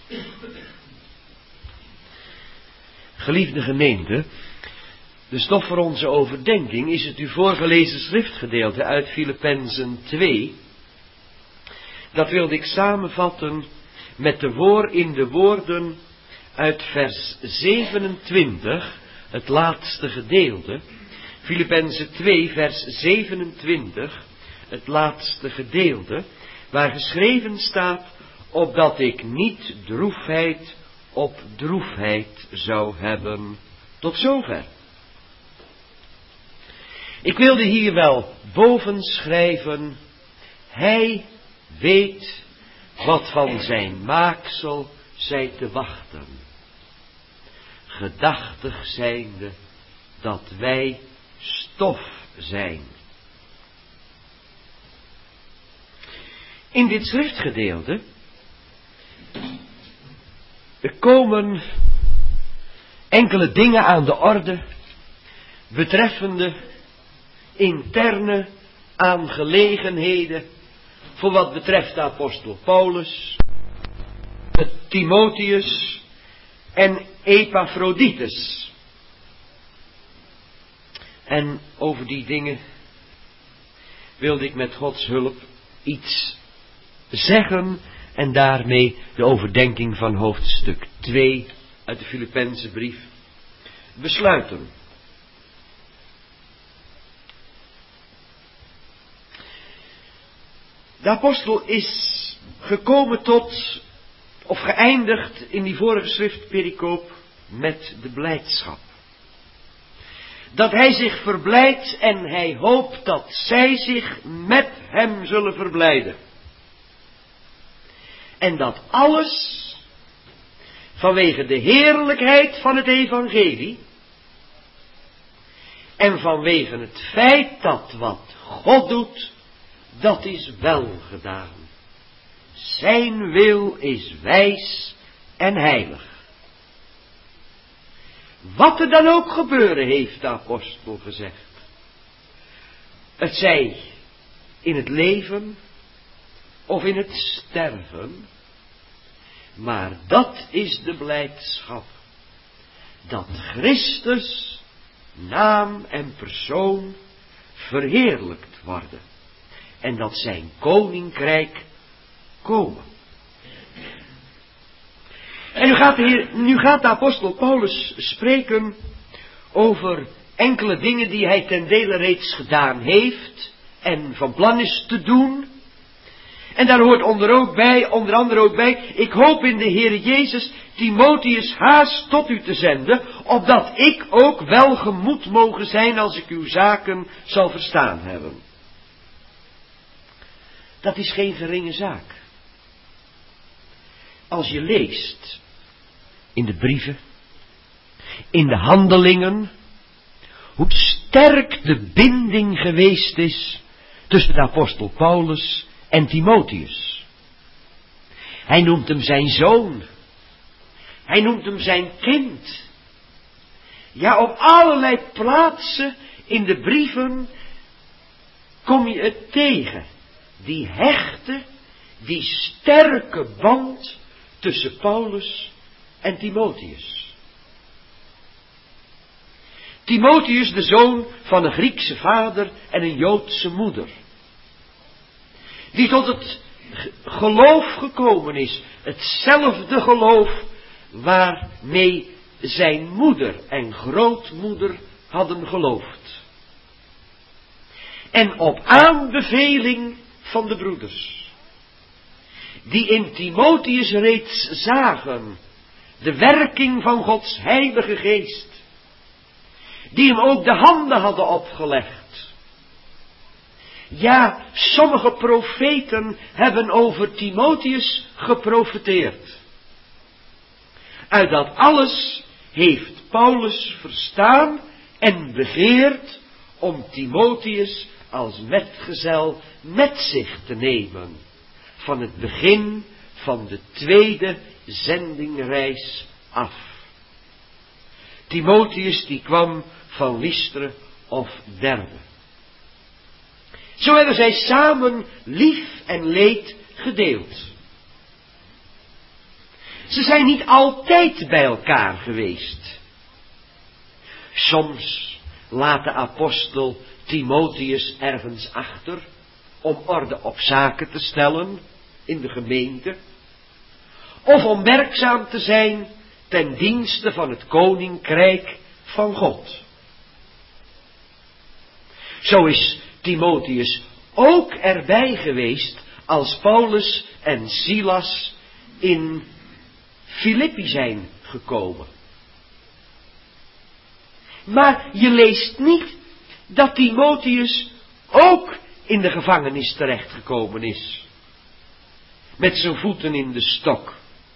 Geliefde gemeente, de stof voor onze overdenking is het u voorgelezen schriftgedeelte uit Filippenzen 2. Dat wilde ik samenvatten met de woorden uit vers 27, het laatste gedeelte. Filippenzen 2, vers 27, het laatste gedeelte, waar geschreven staat, opdat ik niet droefheid op droefheid zou hebben. Tot zover. Ik wilde hier wel boven schrijven, hij weet wat van zijn maaksel zij te wachten. Gedachtig zijnde dat wij stof zijn. In dit schriftgedeelte komen enkele dingen aan de orde betreffende interne aangelegenheden voor wat betreft de apostel Paulus, Timotheus en Epaphroditus. En over die dingen wilde ik met Gods hulp iets zeggen en daarmee de overdenking van hoofdstuk 2 uit de Filippense brief besluiten. De apostel is gekomen tot, of geëindigd in die vorige schriftpericoop met de blijdschap. Dat hij zich verblijdt en hij hoopt dat zij zich met hem zullen verblijden. En dat alles vanwege de heerlijkheid van het evangelie en vanwege het feit dat wat God doet, dat is wel gedaan. Zijn wil is wijs en heilig. Wat er dan ook gebeuren, heeft de apostel gezegd. Het zij in het leven of in het sterven, maar dat is de blijdschap, dat Christus, naam en persoon verheerlijkt worden en dat zijn koninkrijk komen. En nu gaat de apostel Paulus spreken over enkele dingen die hij ten dele reeds gedaan heeft en van plan is te doen. En daar hoort onder andere ook bij, ik hoop in de Heere Jezus Timotheus haast tot u te zenden, opdat ik ook welgemoed mogen zijn als ik uw zaken zal verstaan hebben. Dat is geen geringe zaak. Als je leest in de brieven, in de handelingen, hoe sterk de binding geweest is tussen de apostel Paulus en Timotheus. Hij noemt hem zijn zoon. Hij noemt hem zijn kind. Ja, op allerlei plaatsen in de brieven kom je het tegen. Die hechte, die sterke band tussen Paulus en Timotheus. Timotheus, de zoon van een Griekse vader en een Joodse moeder. Die tot het geloof gekomen is. Hetzelfde geloof waarmee zijn moeder en grootmoeder hadden geloofd. En op aanbeveling van de broeders, die in Timotheus reeds zagen de werking van Gods heilige geest, die hem ook de handen hadden opgelegd. Ja, sommige profeten hebben over Timotheus geprofeteerd. Uit dat alles heeft Paulus verstaan en begeerd om Timotheus als metgezel met zich te nemen, van het begin van de tweede zendingreis af. Timotheus die kwam van Lystra of Derbe. Zo hebben zij samen lief en leed gedeeld. Ze zijn niet altijd bij elkaar geweest. Soms laat de apostel Timotheus ergens achter om orde op zaken te stellen in de gemeente, of om werkzaam te zijn ten dienste van het koninkrijk van God. Zo is Timotheus ook erbij geweest als Paulus en Silas in Filippi zijn gekomen. Maar je leest niet dat Timotheus ook in de gevangenis terechtgekomen is, met zijn voeten in de stok.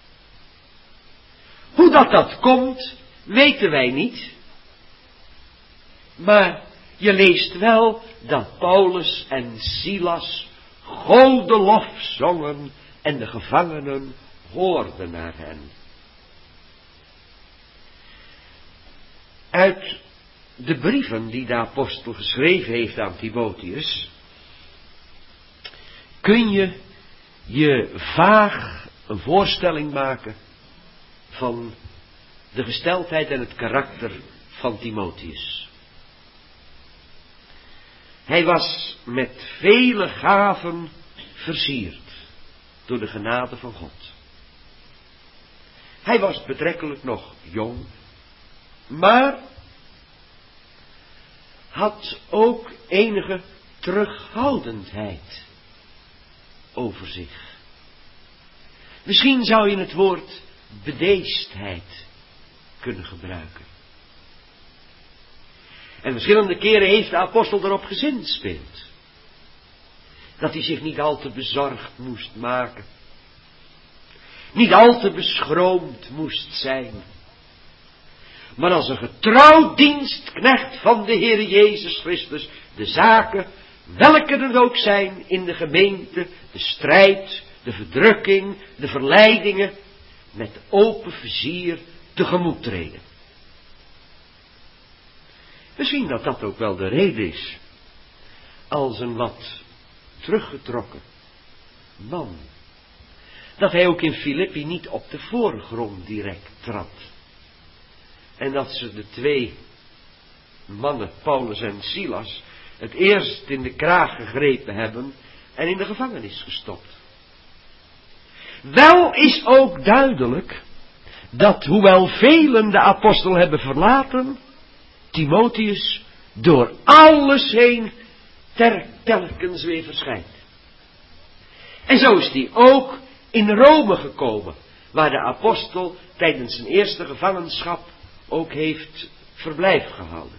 Hoe dat komt, weten wij niet. Maar je leest wel dat Paulus en Silas Gode lof zongen en de gevangenen hoorden naar hen. Uit de brieven die de apostel geschreven heeft aan Timotheus, kun je vaag een voorstelling maken van de gesteldheid en het karakter van Timotheus. Hij was met vele gaven versierd door de genade van God. Hij was betrekkelijk nog jong, maar had ook enige terughoudendheid over zich. Misschien zou je het woord bedeesdheid kunnen gebruiken. En verschillende keren heeft de apostel erop gezinspeeld dat hij zich niet al te bezorgd moest maken, niet al te beschroomd moest zijn, maar als een getrouw dienstknecht van de Heer Jezus Christus de zaken, welke er ook zijn in de gemeente, de strijd, de verdrukking, de verleidingen, met open vizier tegemoet treden. Misschien dat dat ook wel de reden is, als een wat teruggetrokken man, dat hij ook in Filippi niet op de voorgrond direct trad. En dat ze de twee mannen, Paulus en Silas, het eerst in de kraag gegrepen hebben en in de gevangenis gestopt. Wel is ook duidelijk dat, hoewel velen de apostel hebben verlaten, Timotheus door alles heen telkens weer verschijnt. En zo is hij ook in Rome gekomen, waar de apostel tijdens zijn eerste gevangenschap ook heeft verblijf gehouden.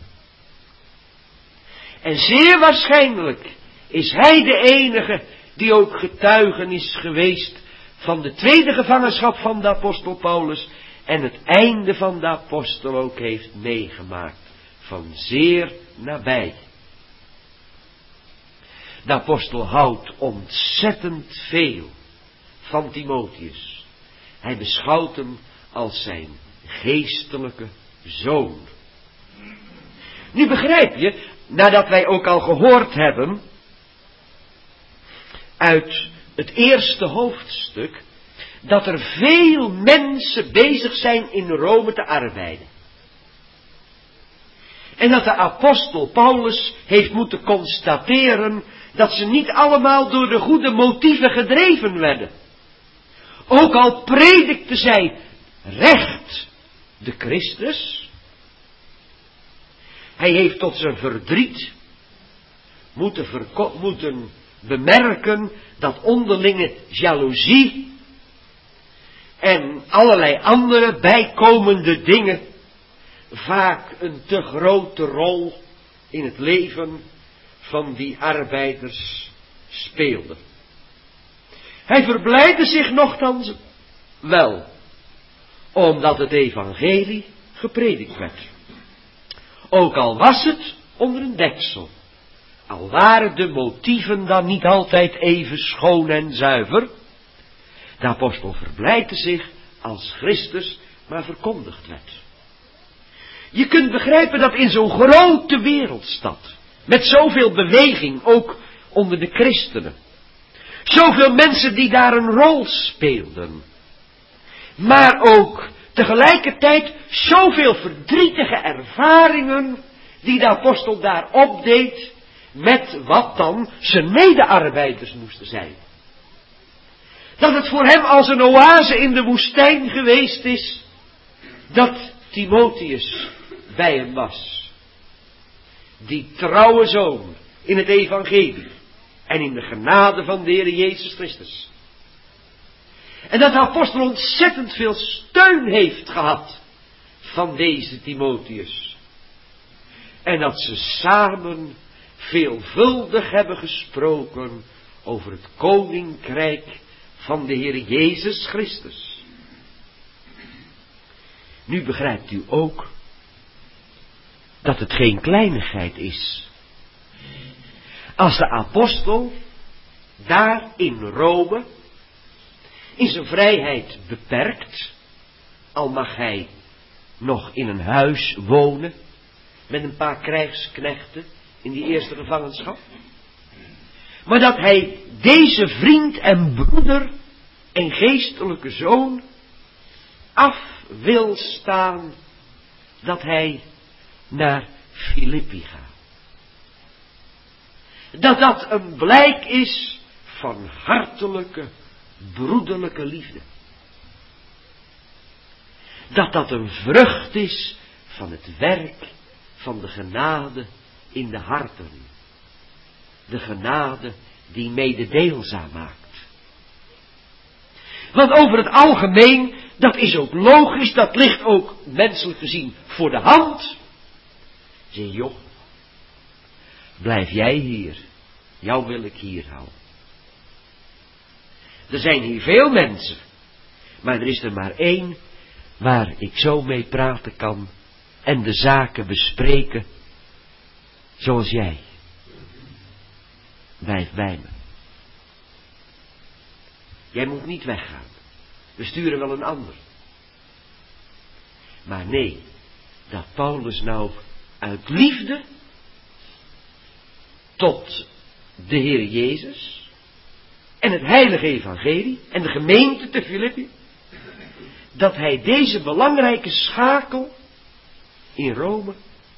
En zeer waarschijnlijk is hij de enige die ook getuige is geweest van de tweede gevangenschap van de apostel Paulus en het einde van de apostel ook heeft meegemaakt, van zeer nabij. De apostel houdt ontzettend veel van Timotheus. Hij beschouwt hem als zijn geestelijke zoon. Nu begrijp je, nadat wij ook al gehoord hebben uit het eerste hoofdstuk, dat er veel mensen bezig zijn in Rome te arbeiden. En dat de apostel Paulus heeft moeten constateren dat ze niet allemaal door de goede motieven gedreven werden. Ook al predikte zij recht de Christus, hij heeft tot zijn verdriet moeten bemerken dat onderlinge jaloezie en allerlei andere bijkomende dingen vaak een te grote rol in het leven van die arbeiders speelden. Hij verblijdde zich nochtans wel, omdat het evangelie gepredikt werd. Ook al was het onder een deksel, al waren de motieven dan niet altijd even schoon en zuiver, de apostel verblijdde zich als Christus maar verkondigd werd. Je kunt begrijpen dat in zo'n grote wereldstad, met zoveel beweging, ook onder de christenen, zoveel mensen die daar een rol speelden, maar ook tegelijkertijd zoveel verdrietige ervaringen die de apostel daar opdeed met wat dan zijn medearbeiders moesten zijn. Dat het voor hem als een oase in de woestijn geweest is dat Timotheus bij hem was. Die trouwe zoon in het evangelie en in de genade van de Heer Jezus Christus. En dat de apostel ontzettend veel steun heeft gehad van deze Timotheus. En dat ze samen veelvuldig hebben gesproken over het koninkrijk van de Heer Jezus Christus. Nu begrijpt u ook dat het geen kleinigheid is. Als de apostel daar in Rome in zijn vrijheid beperkt, al mag hij nog in een huis wonen met een paar krijgsknechten in die eerste gevangenschap, maar dat hij deze vriend en broeder en geestelijke zoon af wil staan, dat hij naar Filippi gaat. Dat dat een blijk is van hartelijke, broederlijke liefde. Dat dat een vrucht is van het werk van de genade in de harten. De genade die mededeelzaam maakt. Want over het algemeen, dat is ook logisch, dat ligt ook menselijk gezien voor de hand. Zeg joh, blijf jij hier, jou wil ik hier houden. Er zijn hier veel mensen, maar er is er maar één waar ik zo mee praten kan en de zaken bespreken zoals jij. Blijf bij me. Jij moet niet weggaan. We sturen wel een ander. Maar nee, dat Paulus nou uit liefde tot de Heer Jezus en het heilige evangelie en de gemeente te Filippi, dat hij deze belangrijke schakel in Rome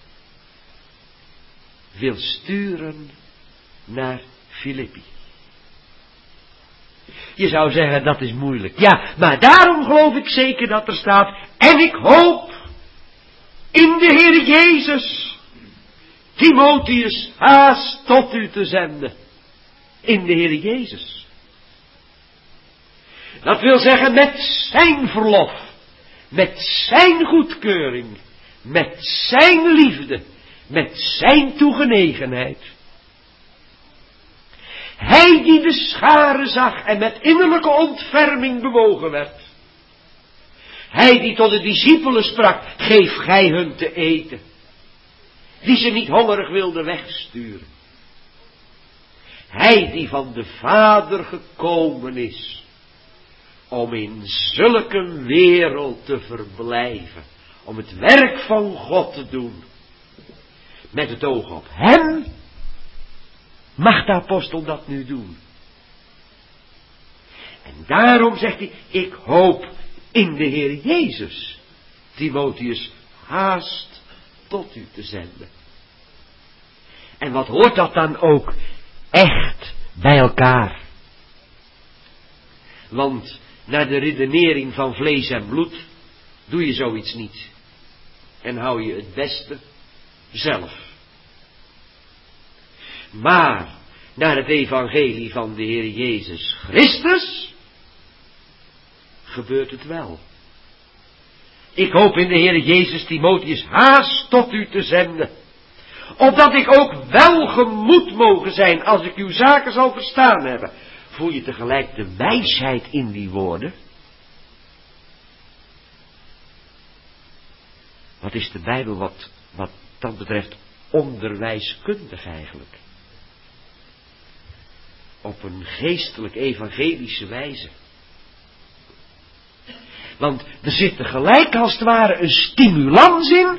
wil sturen naar Filippi. Je zou zeggen, dat is moeilijk. Ja, maar daarom geloof ik zeker dat er staat, en ik hoop in de Heer Jezus Timotheus haast tot u te zenden. In de Heer Jezus. Dat wil zeggen met zijn verlof, met zijn goedkeuring, met zijn liefde, met zijn toegenegenheid. Hij die de scharen zag en met innerlijke ontferming bewogen werd. Hij die tot de discipelen sprak, geef gij hun te eten. Die ze niet hongerig wilde wegsturen. Hij die van de Vader gekomen is om in zulke wereld te verblijven. Om het werk van God te doen. Met het oog op hem mag de apostel dat nu doen. En daarom zegt hij, ik hoop in de Heer Jezus Timotheus haast tot u te zenden. En wat hoort dat dan ook echt bij elkaar? Want naar de redenering van vlees en bloed doe je zoiets niet. En hou je het beste zelf. Maar naar het evangelie van de Heer Jezus Christus gebeurt het wel. Ik hoop in de Heer Jezus Timotheus haast tot u te zenden, opdat ik ook welgemoed mogen zijn als ik uw zaken zal verstaan hebben. Voel je tegelijk de wijsheid in die woorden? Wat is de Bijbel wat dat betreft onderwijskundig eigenlijk? Op een geestelijk evangelische wijze. Want er zit tegelijk als het ware een stimulans in.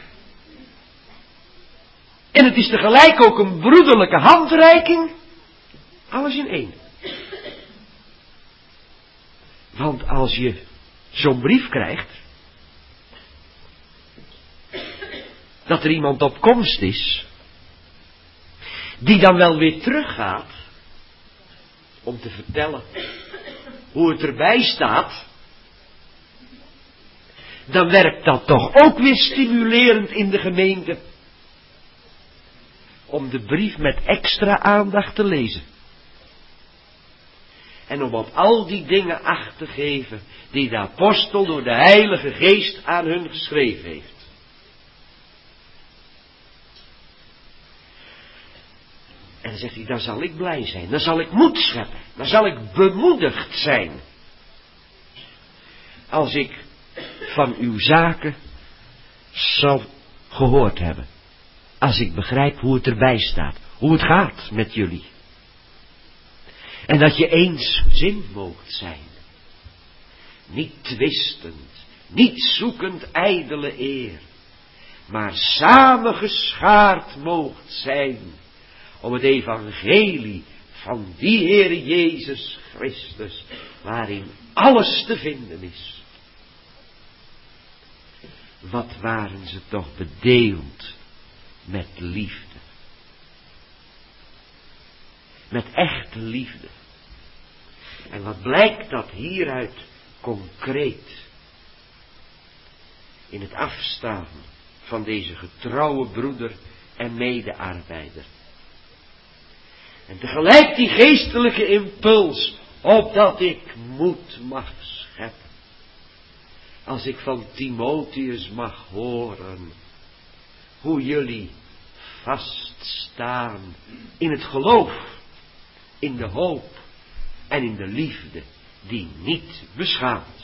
En het is tegelijk ook een broederlijke handreiking. Alles in één. Want als je zo'n brief krijgt, dat er iemand op komst is, die dan wel weer teruggaat, om te vertellen hoe het erbij staat, dan werkt dat toch ook weer stimulerend in de gemeente, om de brief met extra aandacht te lezen. En om op al die dingen acht te geven die de apostel door de Heilige Geest aan hun geschreven heeft. En dan zegt hij, dan zal ik blij zijn, dan zal ik moed scheppen, dan zal ik bemoedigd zijn. Als ik van uw zaken zal gehoord hebben. Als ik begrijp hoe het erbij staat, hoe het gaat met jullie. En dat je eensgezind moogt zijn. Niet twistend, niet zoekend ijdele eer, maar samengeschaard moogt zijn om het evangelie van die Heere Jezus Christus, waarin alles te vinden is. Wat waren ze toch bedeeld met liefde. Met echte liefde. En wat blijkt dat hieruit concreet in het afstaan van deze getrouwe broeder en medearbeider. En tegelijk die geestelijke impuls, opdat ik moed mag scheppen. Als ik van Timotheus mag horen, hoe jullie vaststaan in het geloof, in de hoop en in de liefde die niet beschaamt.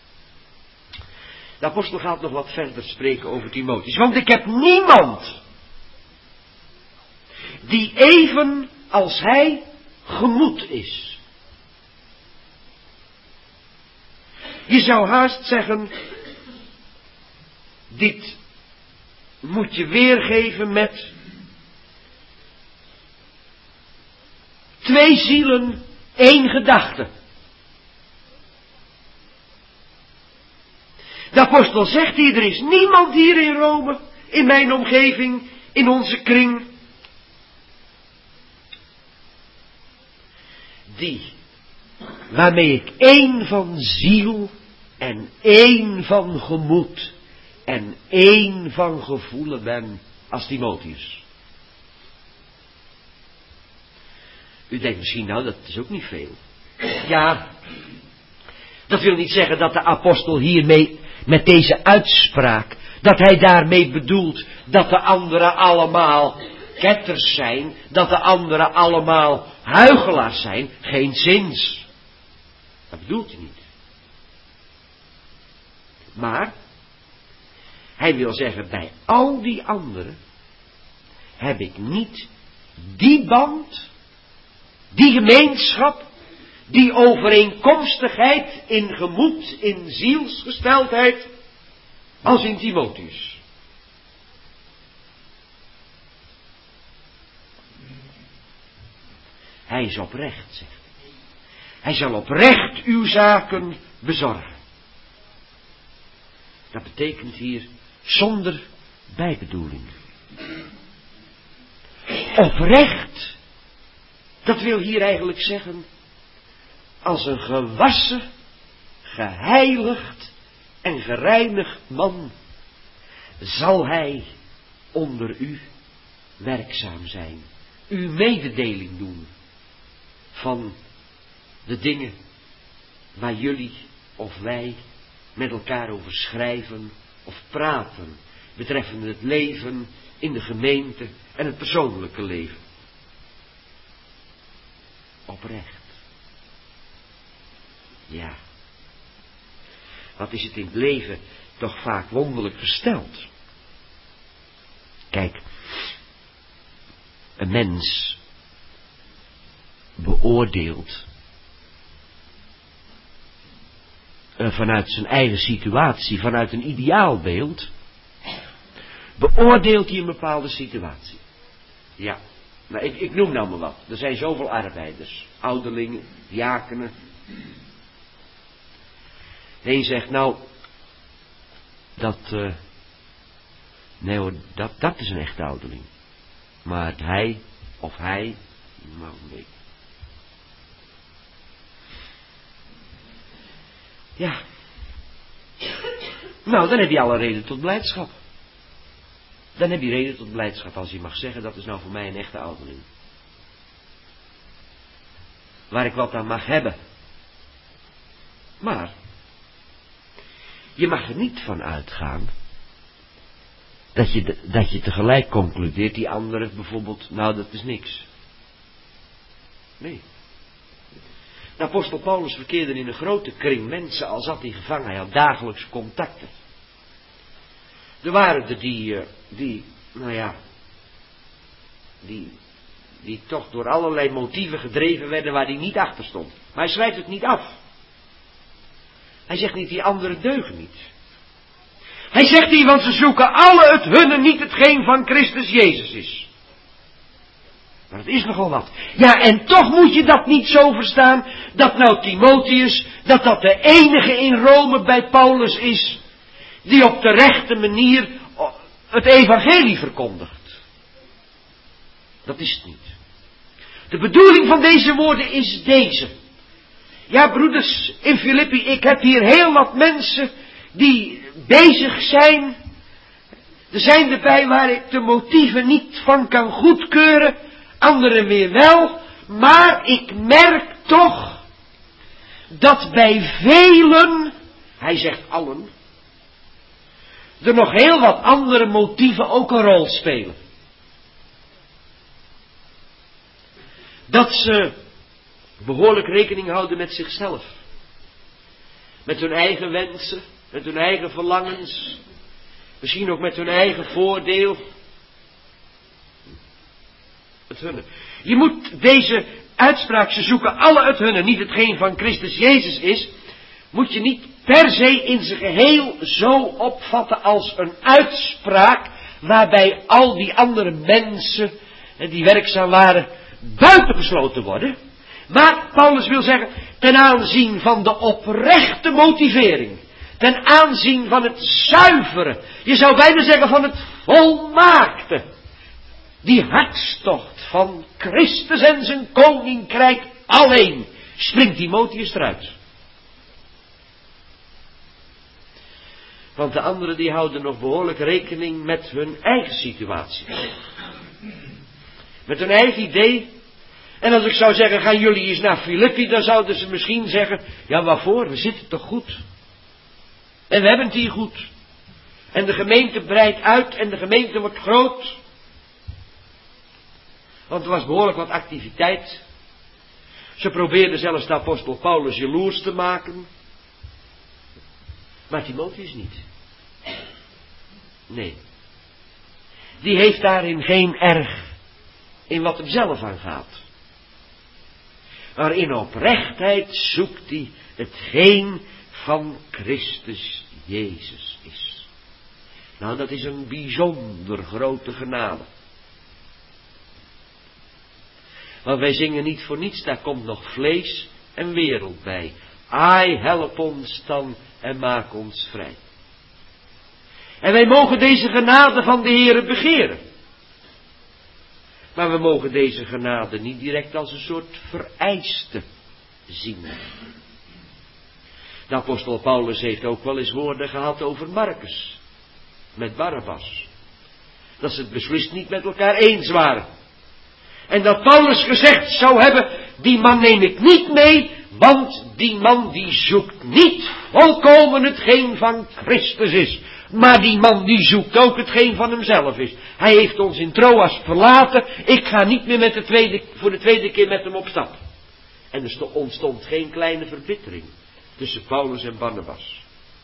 De apostel gaat nog wat verder spreken over Timotheus. Want ik heb niemand die even als hij gemoed is. Je zou haast zeggen, dit moet je weergeven met 2 zielen, 1 gedachte. De apostel zegt hier, er is niemand hier in Rome, in mijn omgeving, in onze kring, waarmee ik 1 van ziel en 1 van gemoed en 1 van gevoelen ben als Timotheus. U denkt misschien, nou dat is ook niet veel. Ja, dat wil niet zeggen dat de apostel hiermee, met deze uitspraak, dat hij daarmee bedoelt dat de anderen allemaal ketters zijn, dat de anderen allemaal huichelaars zijn. Geen zins. Dat bedoelt hij niet. Maar hij wil zeggen, bij al die anderen heb ik niet die band, die gemeenschap, die overeenkomstigheid in gemoed, in zielsgesteldheid, als in Timotheus. Hij is oprecht, zegt hij. Hij zal oprecht uw zaken bezorgen. Dat betekent hier zonder bijbedoeling. Oprecht, dat wil hier eigenlijk zeggen, als een gewassen, geheiligd en gereinigd man, zal hij onder u werkzaam zijn, uw mededeling doen van de dingen waar jullie of wij met elkaar over schrijven of praten, betreffende het leven in de gemeente en het persoonlijke leven. Oprecht. Ja. Wat is het in het leven toch vaak wonderlijk gesteld. Kijk, een mens beoordeelt vanuit zijn eigen situatie, vanuit een ideaalbeeld, beoordeelt hij een bepaalde situatie. Ja, nou ik noem nou maar wat. Er zijn zoveel arbeiders, ouderlingen, diakenen. De een zegt, nou, nee hoor, dat is een echte ouderling. Maar hij, nou nee. Ja. Nou, dan heb je alle reden tot blijdschap. Dan heb je reden tot blijdschap als je mag zeggen, dat is nou voor mij een echte ouderling. Waar ik wat aan mag hebben. Maar, je mag er niet van uitgaan dat je tegelijk concludeert, die andere bijvoorbeeld, nou dat is niks. Nee. De apostel Paulus verkeerde in een grote kring mensen, al zat hij gevangen, hij had dagelijks contacten. Er waren er die toch door allerlei motieven gedreven werden waar hij niet achter stond. Maar hij schrijft het niet af. Hij zegt niet, die anderen deugen niet. Hij zegt hier, want ze zoeken alle het hunne, niet hetgeen van Christus Jezus is. Maar dat is nogal wat. Ja, en toch moet je dat niet zo verstaan, dat nou Timotheus, dat de enige in Rome bij Paulus is, die op de rechte manier het evangelie verkondigt. Dat is het niet. De bedoeling van deze woorden is deze. Ja, broeders, in Filippi, ik heb hier heel wat mensen die bezig zijn. Er zijn erbij waar ik de motieven niet van kan goedkeuren, anderen weer wel. Maar ik merk toch dat bij velen, hij zegt allen, er nog heel wat andere motieven ook een rol spelen. Dat ze behoorlijk rekening houden met zichzelf. Met hun eigen wensen, met hun eigen verlangens. Misschien ook met hun eigen voordeel. Het hunne. Je moet deze uitspraak, ze zoeken alle het hunne, niet hetgeen van Christus Jezus is, moet je niet per se in zijn geheel zo opvatten als een uitspraak waarbij al die andere mensen die werkzaam waren buitengesloten worden. Maar Paulus wil zeggen, ten aanzien van de oprechte motivering, ten aanzien van het zuivere, je zou bijna zeggen van het volmaakte, die hartstocht van Christus en zijn koninkrijk alleen, springt Timotheus eruit. Want de anderen die houden nog behoorlijk rekening met hun eigen situatie. Met hun eigen idee. En als ik zou zeggen, gaan jullie eens naar Filippi, dan zouden ze misschien zeggen, ja waarvoor, we zitten toch goed. En we hebben het hier goed. En de gemeente breidt uit en de gemeente wordt groot. Want er was behoorlijk wat activiteit. Ze probeerden zelfs de apostel Paulus jaloers te maken. Maar Timotheus niet. Nee. Die heeft daarin geen erg in wat hem zelf aangaat. Maar in oprechtheid zoekt hij hetgeen van Christus Jezus is. Nou, dat is een bijzonder grote genade. Want wij zingen niet voor niets, daar komt nog vlees en wereld bij. Ai, help ons dan en maak ons vrij. En wij mogen deze genade van de Heere begeren. Maar we mogen deze genade niet direct als een soort vereiste zien. De apostel Paulus heeft ook wel eens woorden gehad over Marcus. Met Barabbas. Dat ze het beslist niet met elkaar eens waren. En dat Paulus gezegd zou hebben, die man neem ik niet mee, want die man die zoekt niet volkomen hetgeen van Christus is. Maar die man die zoekt ook hetgeen van hemzelf is. Hij heeft ons in Troas verlaten, ik ga niet meer voor de tweede keer met hem op stap. En er ontstond geen kleine verbittering tussen Paulus en Barnabas.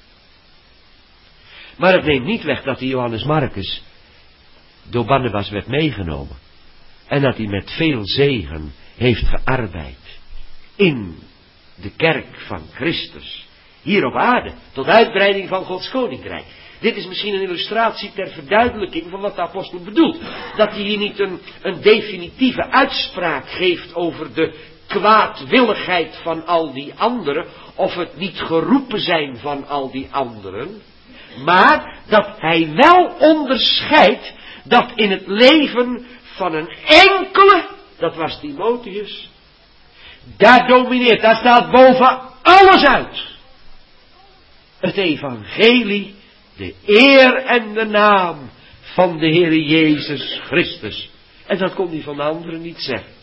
Maar het neemt niet weg dat die Johannes Marcus door Barnabas werd meegenomen. En dat hij met veel zegen heeft gearbeid in de kerk van Christus. Hier op aarde, tot uitbreiding van Gods koninkrijk. Dit is misschien een illustratie ter verduidelijking van wat de apostel bedoelt. Dat hij hier niet een definitieve uitspraak geeft over de kwaadwilligheid van al die anderen, of het niet geroepen zijn van al die anderen, maar dat hij wel onderscheidt dat in het leven van een enkele, dat was Timotheus, daar domineert, daar staat boven alles uit. Het evangelie, de eer en de naam van de Heere Jezus Christus. En dat kon hij van de anderen niet zeggen.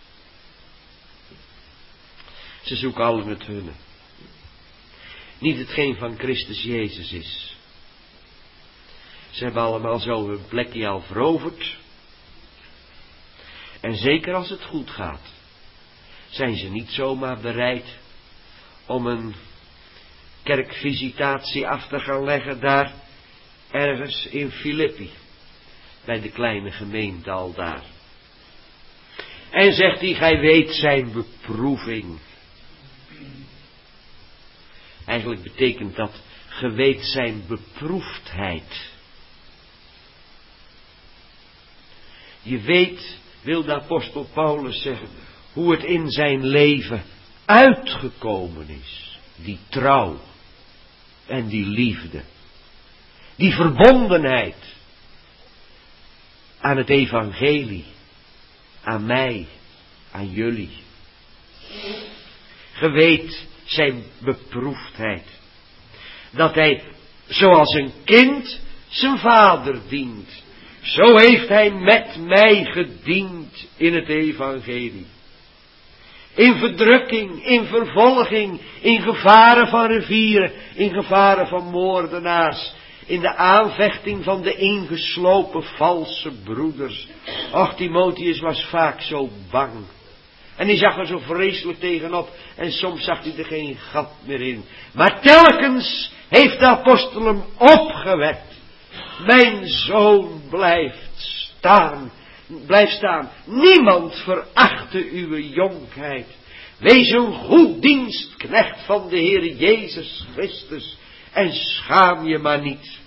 Ze zoeken allen het hunne. Niet hetgeen van Christus Jezus is. Ze hebben allemaal zo hun plekje al veroverd. En zeker als het goed gaat, zijn ze niet zomaar bereid om een kerkvisitatie af te gaan leggen daar ergens in Filippi, bij de kleine gemeente al daar. En zegt hij, gij weet zijn beproeving. Eigenlijk betekent dat, ge weet zijn beproefdheid. Je weet, wil de apostel Paulus zeggen, hoe het in zijn leven uitgekomen is. Die trouw en die liefde. Die verbondenheid aan het evangelie. Aan mij, aan jullie. Ge weet zijn beproefdheid. Dat hij, zoals een kind, zijn vader dient. Zo heeft hij met mij gediend in het evangelie. In verdrukking, in vervolging, in gevaren van rivieren, in gevaren van moordenaars. In de aanvechting van de ingeslopen valse broeders. Och, Timotheus was vaak zo bang. En hij zag er zo vreselijk tegenop. En soms zag hij er geen gat meer in. Maar telkens heeft de apostel hem opgewekt. Mijn zoon blijft staan. Niemand verachte uw jonkheid. Wees een goed dienstknecht van de Heer Jezus Christus. En schaam je maar niet.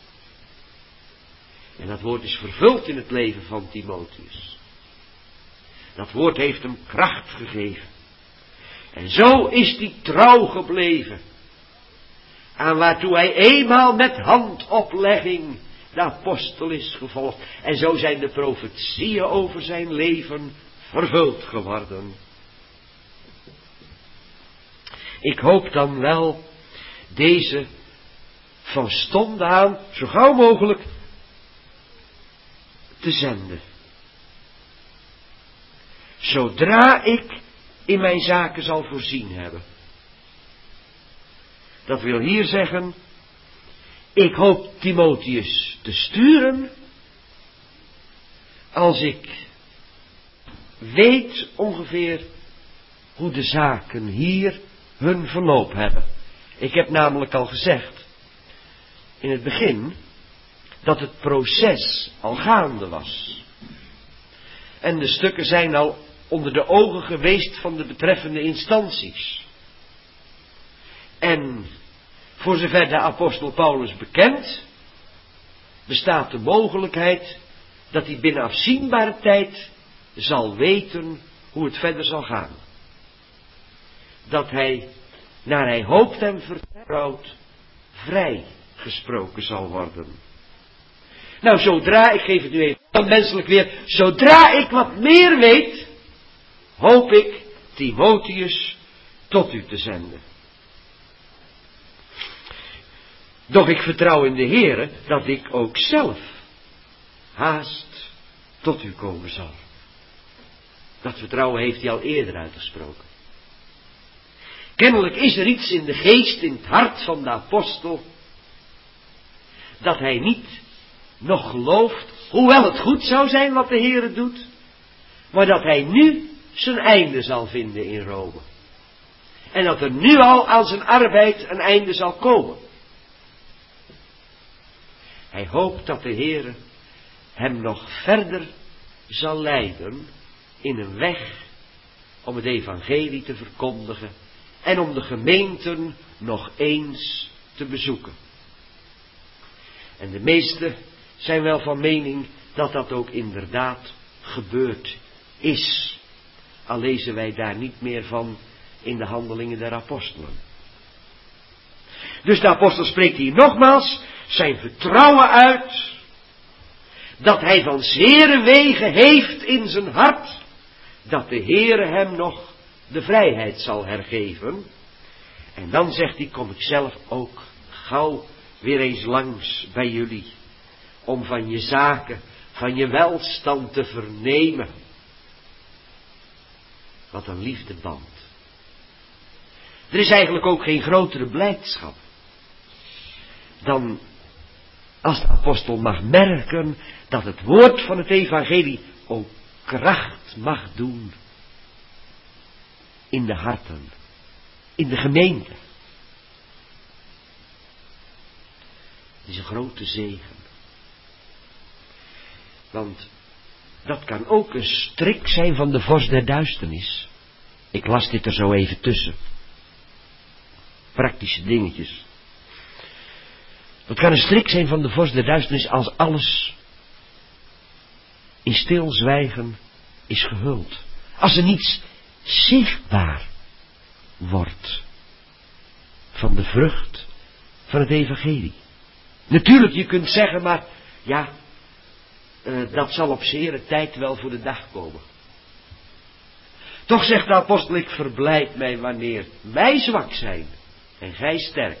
En dat woord is vervuld in het leven van Timotheus. Dat woord heeft hem kracht gegeven. En zo is hij trouw gebleven. Aan waartoe hij eenmaal met handoplegging de apostel is gevolgd. En zo zijn de profetieën over zijn leven vervuld geworden. Ik hoop dan wel deze van stond aan zo gauw mogelijk te zenden. Zodra ik in mijn zaken zal voorzien hebben. Dat wil hier zeggen, ik hoop Timotheus te sturen als ik weet ongeveer hoe de zaken hier hun verloop hebben. Ik heb namelijk al gezegd in het begin dat het proces al gaande was. En de stukken zijn al onder de ogen geweest van de betreffende instanties. En voor zover de apostel Paulus bekend, bestaat de mogelijkheid dat hij binnen afzienbare tijd zal weten hoe het verder zal gaan. Dat hij, naar hij hoopt en vertrouwt, vrij gesproken zal worden. Nou, zodra, ik geef het nu even aan menselijk weer, zodra ik wat meer weet, hoop ik Timotheus tot u te zenden. Doch ik vertrouw in de Heere dat ik ook zelf haast tot u komen zal. Dat vertrouwen heeft hij al eerder uitgesproken. Kennelijk is er iets in de geest, in het hart van de apostel, dat hij niet nog gelooft, hoewel het goed zou zijn wat de Heere doet, maar dat hij nu zijn einde zal vinden in Rome. En dat er nu al aan zijn arbeid een einde zal komen. Hij hoopt dat de Heere hem nog verder zal leiden in een weg om het evangelie te verkondigen en om de gemeenten nog eens te bezoeken. En de meesten zijn wel van mening dat dat ook inderdaad gebeurd is. al lezen wij daar niet meer van in de Handelingen der Apostelen. Dus de apostel spreekt hier nogmaals zijn vertrouwen uit, dat hij van zere wegen heeft in zijn hart, dat de Heere hem nog de vrijheid zal hergeven. En dan zegt hij, kom ik zelf ook gauw weer eens langs bij jullie, om van je zaken, van je welstand te vernemen. Wat een liefdeband. Er is eigenlijk ook geen grotere blijdschap dan als de apostel mag merken dat het woord van het evangelie ook kracht mag doen in de harten, in de gemeente. Het is een grote zegen. Want dat kan ook een strik zijn van de vorst der duisternis. Ik las dit er zo even tussen. Praktische dingetjes. Dat kan een strik zijn van de vorst der duisternis als alles in stilzwijgen is gehuld. Als er niets zichtbaar wordt van de vrucht van het evangelie. Natuurlijk, je kunt zeggen, maar ja, dat zal op zere tijd wel voor de dag komen. Toch zegt de apostel, ik verblijd mij wanneer wij zwak zijn en gij sterk.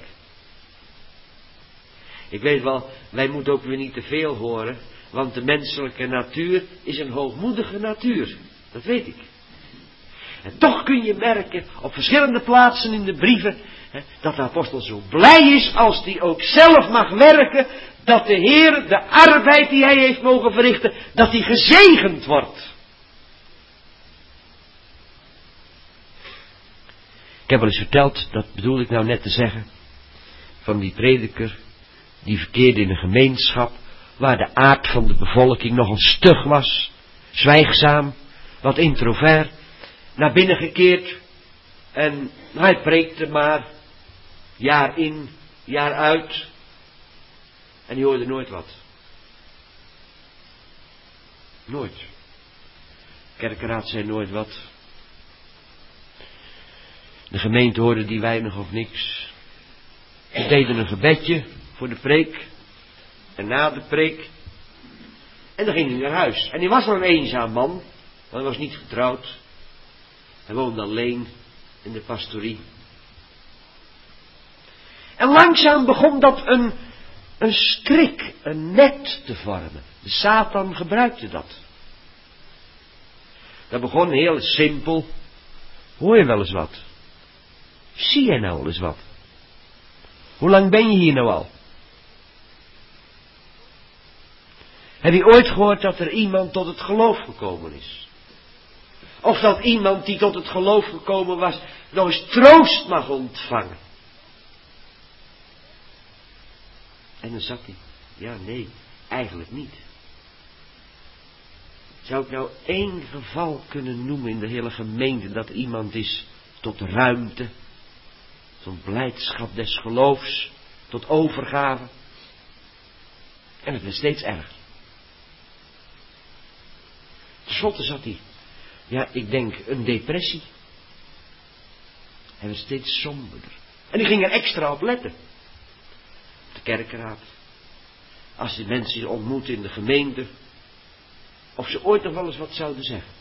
Ik weet wel, wij moeten ook weer niet te veel horen, want de menselijke natuur is een hoogmoedige natuur. Dat weet ik. En toch kun je merken op verschillende plaatsen in de brieven, dat de apostel zo blij is als hij ook zelf mag werken, dat de Heer de arbeid die hij heeft mogen verrichten, dat die gezegend wordt. Ik heb wel eens verteld, dat bedoel ik nou net te zeggen, van die prediker die verkeerde in een gemeenschap waar de aard van de bevolking nogal stug was, zwijgzaam, wat introvert, naar binnen gekeerd en hij preekte maar jaar in, jaar uit en die hoorde nooit wat. Nooit. Kerkenraad zei nooit wat. De gemeente hoorde die weinig of niks. Ze deden een gebedje voor de preek en na de preek en dan ging hij naar huis. En hij was wel een eenzaam man, want hij was niet getrouwd. Hij woonde alleen in de pastorie. En langzaam begon dat een strik, een net te vormen. De Satan gebruikte dat. Dat begon heel simpel. Hoor je wel eens wat? Zie je nou wel eens wat? Hoe lang ben je hier nou al? Heb je ooit gehoord dat er iemand tot het geloof gekomen is? Of dat iemand die tot het geloof gekomen was, nog eens troost mag ontvangen? En dan zat hij. Ja, nee, eigenlijk niet. Zou ik nou één geval kunnen noemen in de hele gemeente dat iemand is tot ruimte, tot blijdschap des geloofs, tot overgave? En het werd steeds erger. Ten slotte zat hij. Ja, ik denk een depressie. Hij werd steeds somberder. En die ging er extra op letten. De kerkenraad. Als die mensen ontmoeten in de gemeente. Of ze ooit nog wel eens wat zouden zeggen.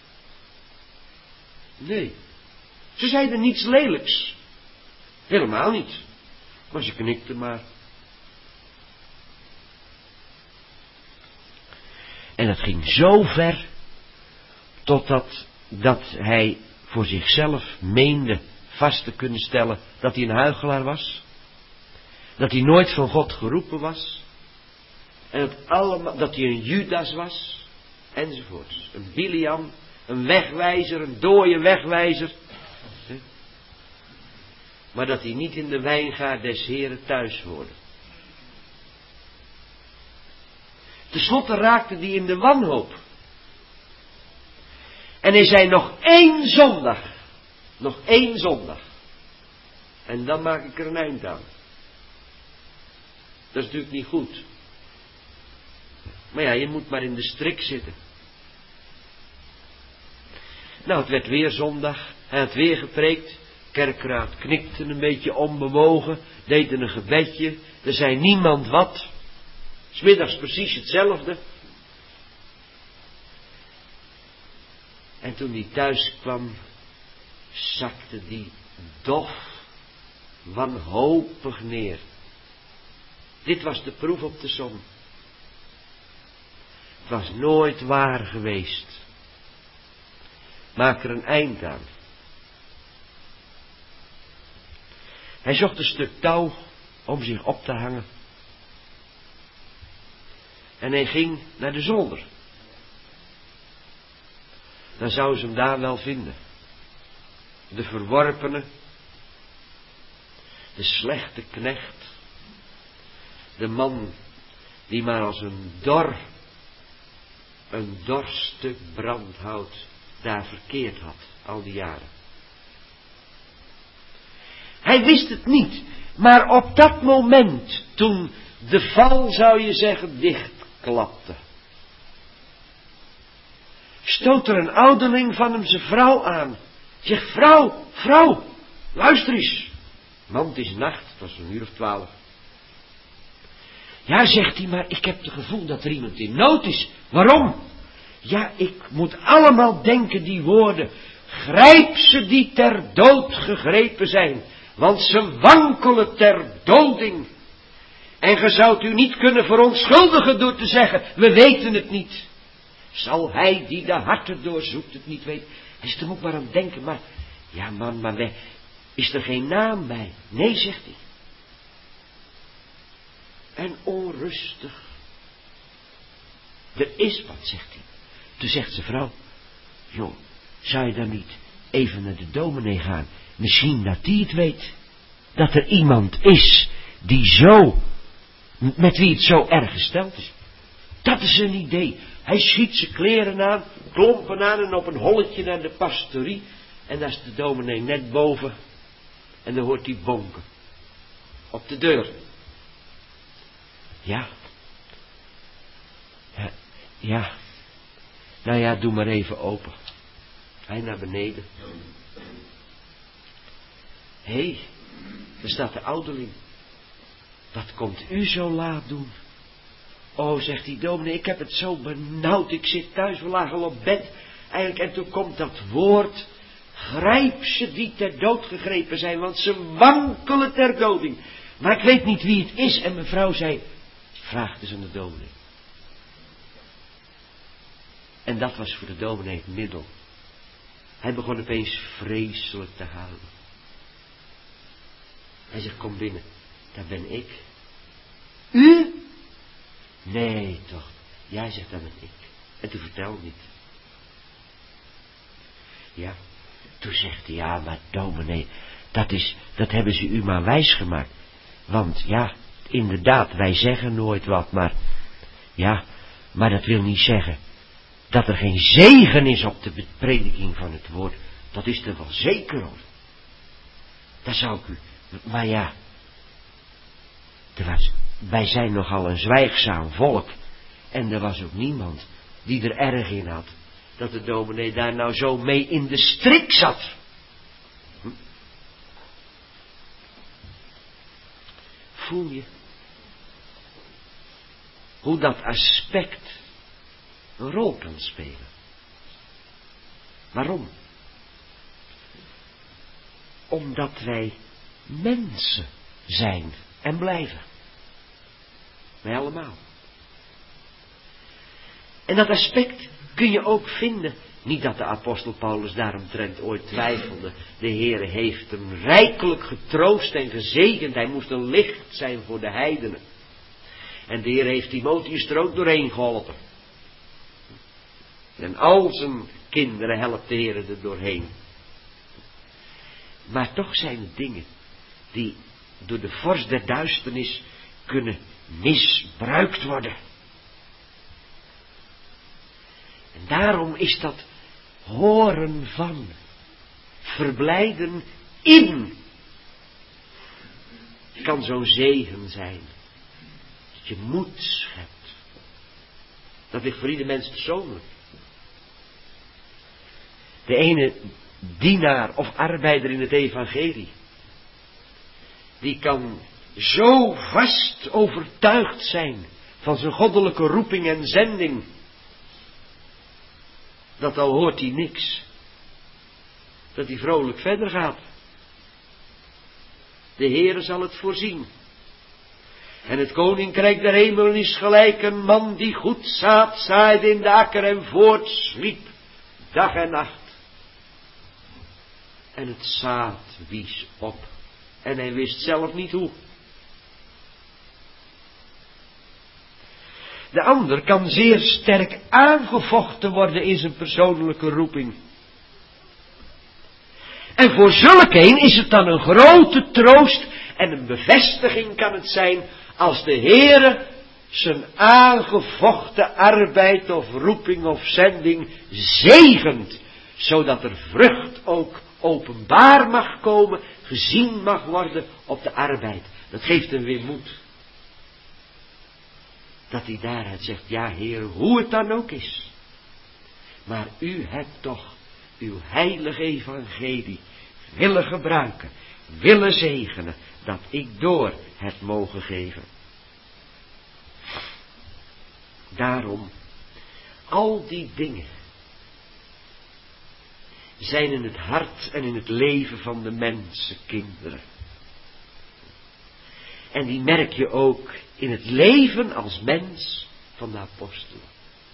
Nee. Ze zeiden niets lelijks. Helemaal niet. Maar ze knikten maar. En het ging zo ver totdat hij voor zichzelf meende vast te kunnen stellen dat hij een huichelaar was. Dat hij nooit van God geroepen was. En dat hij een Judas was. Enzovoort. Een Biliam, een wegwijzer, een dooie wegwijzer. Maar dat hij niet in de wijngaard des Heren thuis hoorde. Ten slotte raakte hij in de wanhoop. En hij zei nog één zondag. Nog één zondag. En dan maak ik er een eind aan. Dat is natuurlijk niet goed. Maar ja, je moet maar in de strik zitten. Nou, het werd weer zondag. Hij had weer gepreekt. Kerkraad knikte een beetje onbewogen. Deden een gebedje. Er zei niemand wat. 'S middags precies hetzelfde. En toen hij thuis kwam, zakte die dof, wanhopig neer. Dit was de proef op de som. Het was nooit waar geweest. Maak er een eind aan. Hij zocht een stuk touw om zich op te hangen. En hij ging naar de zolder. Dan zou ze hem daar wel vinden. De verworpene, de slechte knecht, de man die maar als een dor stuk brandhout daar verkeerd had, al die jaren. Hij wist het niet, maar op dat moment, toen de val, zou je zeggen, dichtklapte, stoot er een ouderling van hem zijn vrouw aan. Zegt, vrouw, luister eens. Man, het is nacht, het was 11:00. Ja, zegt hij, maar ik heb het gevoel dat er iemand in nood is. Waarom? Ja, ik moet allemaal denken die woorden. Grijp ze die ter dood gegrepen zijn, want ze wankelen ter doding. En ge zoudt u niet kunnen verontschuldigen door te zeggen, we weten het niet. Zal hij die de harten doorzoekt het niet weten? Hij zegt, er moet maar aan denken, maar, ja man, maar is er geen naam bij? Nee, zegt hij. En onrustig. Er is wat, zegt hij. Toen zegt zijn vrouw, joh, zou je dan niet even naar de dominee gaan? Misschien dat die het weet. Dat er iemand is die met wie het zo erg gesteld is. Dat is een idee. Hij schiet zijn kleren aan, klompen aan en op een holletje naar de pastorie. En daar is de dominee net boven. En dan hoort hij bonken. Op de deur. Ja. Nou ja, doe maar even open. Hij naar beneden. Hé, daar staat de ouderling. Wat komt u zo laat doen? Oh, zegt die dominee, ik heb het zo benauwd. Ik zit thuis, we lagen al op bed. Eigenlijk, en toen komt dat woord. Grijp ze die ter dood gegrepen zijn, want ze wankelen ter doding. Maar ik weet niet wie het is. En mevrouw zei, vraag eens aan de dominee. En dat was voor de dominee het middel. Hij begon opeens vreselijk te huilen. Hij zegt, kom binnen. Daar ben ik. U? Nee, toch. Jij zegt, dat ben ik. En toen vertel niet. Ja. Toen zegt hij, ja, maar dominee, dat hebben ze u maar wijsgemaakt. Want ja, inderdaad, wij zeggen nooit wat, maar ja, maar dat wil niet zeggen dat er geen zegen is op de prediking van het woord. Dat is er wel zeker hoor. Dat zou ik u, maar ja, wij zijn nogal een zwijgzaam volk. En er was ook niemand die er erg in had dat de dominee daar nou zo mee in de strik zat. Voel je hoe dat aspect een rol kan spelen? Waarom? Omdat wij mensen zijn en blijven. Wij allemaal. En dat aspect kun je ook vinden. Niet dat de apostel Paulus daaromtrent ooit twijfelde. De Heere heeft hem rijkelijk getroost en gezegend. Hij moest een licht zijn voor de heidenen. En de Heer heeft Timotheus er ook doorheen geholpen. En al zijn kinderen helpt de Heer er doorheen. Maar toch zijn het dingen die door de vorst der duisternis kunnen misbruikt worden. En daarom is dat horen van, verblijden in, kan zo'n zegen zijn. Dat je moed schept. Dat ligt voor ieder mens persoonlijk. De ene dienaar of arbeider in het evangelie, die kan zo vast overtuigd zijn van zijn goddelijke roeping en zending, dat al hoort hij niks, dat hij vrolijk verder gaat. De Heere zal het voorzien. En het koninkrijk der hemelen is gelijk een man die goed zaad zaaide in de akker en voortsliep, dag en nacht. En het zaad wies op. En hij wist zelf niet hoe. De ander kan zeer sterk aangevochten worden in zijn persoonlijke roeping. En voor zulkeen is het dan een grote troost en een bevestiging kan het zijn als de Heere zijn aangevochten arbeid of roeping of zending zegent, zodat er vrucht ook openbaar mag komen, gezien mag worden op de arbeid. Dat geeft hem weer moed. Dat hij daaruit zegt, ja Heer, hoe het dan ook is. Maar u hebt toch uw heilige evangelie willen gebruiken, willen zegenen, dat ik door het mogen geven. Daarom, al die dingen zijn in het hart en in het leven van de mensenkinderen. En die merk je ook in het leven als mens van de apostelen.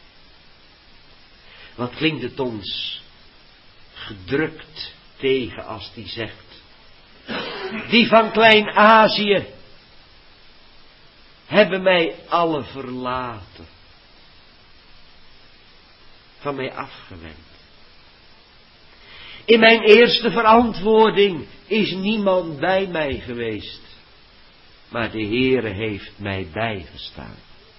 Wat klinkt het ons gedrukt tegen als die zegt, die van Klein-Azië hebben mij alle verlaten, van mij afgewend. In mijn eerste verantwoording is niemand bij mij geweest, maar de Heere heeft mij bijgestaan.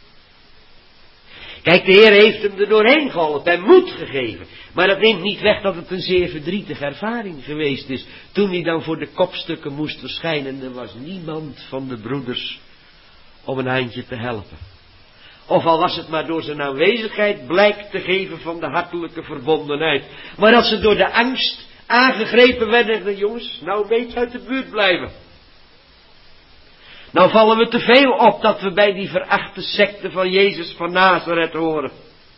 Kijk, de Heer heeft hem er doorheen geholpen en moed gegeven. Maar dat neemt niet weg dat het een zeer verdrietige ervaring geweest is. Toen hij dan voor de kopstukken moest verschijnen. Er was niemand van de broeders om een handje te helpen. Of al was het maar door zijn aanwezigheid blijk te geven van de hartelijke verbondenheid. Maar als ze door de angst aangegrepen werden, jongens, nou een beetje uit de buurt blijven. Nou vallen we te veel op dat we bij die verachte secte van Jezus van Nazareth horen.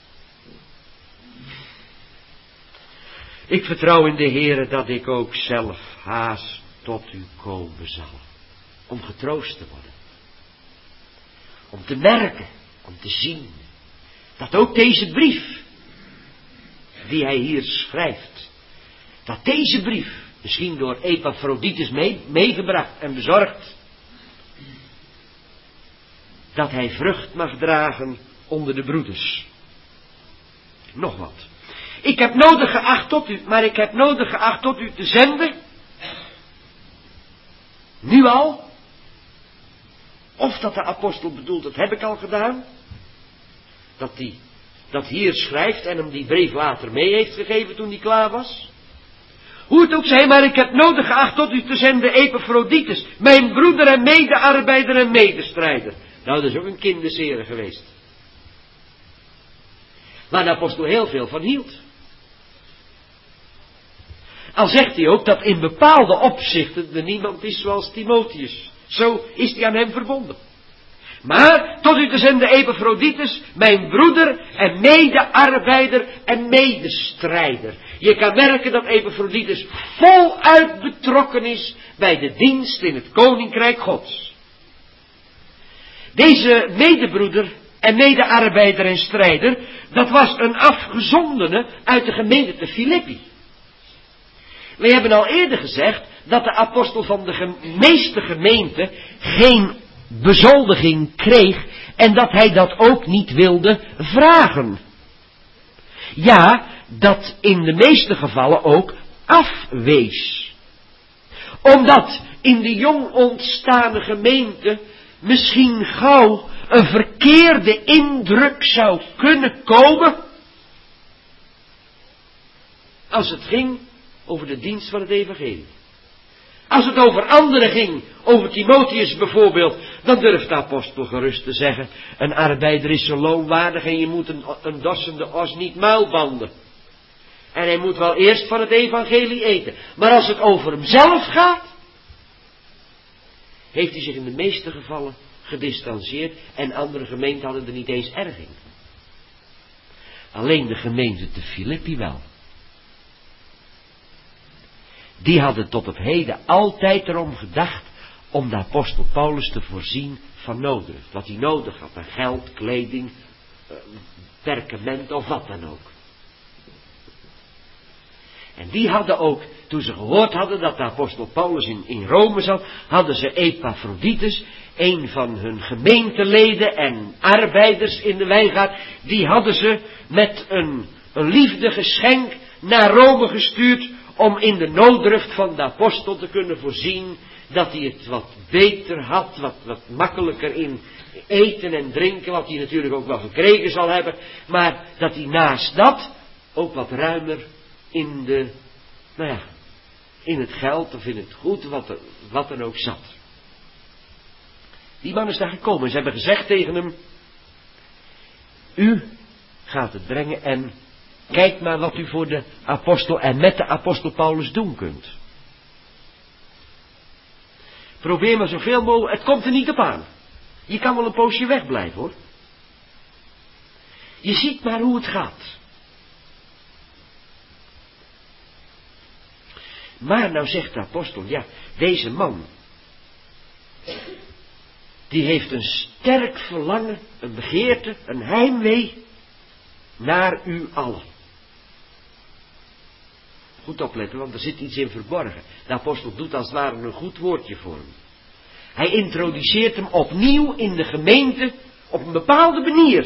Ik vertrouw in de Heere dat ik ook zelf haast tot u komen zal. Om getroost te worden. Om te merken, om te zien, dat ook deze brief, die hij hier schrijft, dat deze brief, misschien door Epaphroditus meegebracht en bezorgd, dat hij vrucht mag dragen onder de broeders. Nog wat. Ik heb nodig geacht tot u te zenden. Nu al. Of dat de apostel bedoelt, dat heb ik al gedaan. Dat hij dat hier schrijft en hem die brief later mee heeft gegeven toen hij klaar was. Hoe het ook zij, maar ik heb nodig geacht tot u te zenden Epaphroditus, mijn broeder en medearbeider en medestrijder. Nou, dat is ook een kindersere geweest. Waar de apostel heel veel van hield. Al zegt hij ook dat in bepaalde opzichten er niemand is zoals Timotheus. Zo is hij aan hem verbonden. Maar tot u te zenden Epaphroditus, mijn broeder en medearbeider en medestrijder. Je kan merken dat Epaphroditus voluit betrokken is bij de dienst in het koninkrijk Gods. Deze medebroeder en medearbeider en strijder, dat was een afgezondene uit de gemeente te Filippi. We hebben al eerder gezegd dat de apostel van de meeste gemeenten geen bezoldiging kreeg en dat hij dat ook niet wilde vragen. Ja, dat in de meeste gevallen ook afwees. Omdat in de jong ontstane gemeente misschien gauw een verkeerde indruk zou kunnen komen als het ging over de dienst van het evangelie. Als het over anderen ging, over Timotheus bijvoorbeeld, dan durft de apostel gerust te zeggen, een arbeider is zo loonwaardig en je moet een dossende os niet muilbanden. En hij moet wel eerst van het evangelie eten. Maar als het over hemzelf gaat, heeft hij zich in de meeste gevallen gedistanceerd en andere gemeenten hadden er niet eens erg in. Alleen de gemeente te Filippi wel. Die hadden tot op heden altijd erom gedacht om de apostel Paulus te voorzien van noodrust. Wat hij nodig had, aan geld, kleding, perkament of wat dan ook. En die hadden ook, toen ze gehoord hadden dat de apostel Paulus in Rome zat, hadden ze Epaphroditus, een van hun gemeenteleden en arbeiders in de wijngaard, die hadden ze met een liefdegeschenk naar Rome gestuurd om in de nooddruft van de apostel te kunnen voorzien dat hij het wat beter had, wat makkelijker in eten en drinken, wat hij natuurlijk ook wel gekregen zal hebben, maar dat hij naast dat ook wat ruimer in in het geld of in het goed, wat dan ook zat. Die man is daar gekomen en ze hebben gezegd tegen hem, u gaat het brengen en kijk maar wat u voor de apostel en met de apostel Paulus doen kunt. Probeer maar zoveel mogelijk, het komt er niet op aan. Je kan wel een poosje wegblijven hoor. Je ziet maar hoe het gaat. Maar nou zegt de apostel, ja, deze man, die heeft een sterk verlangen, een begeerte, een heimwee naar u allen. Goed opletten, want er zit iets in verborgen. De apostel doet als het ware een goed woordje voor hem. Hij introduceert hem opnieuw in de gemeente op een bepaalde manier.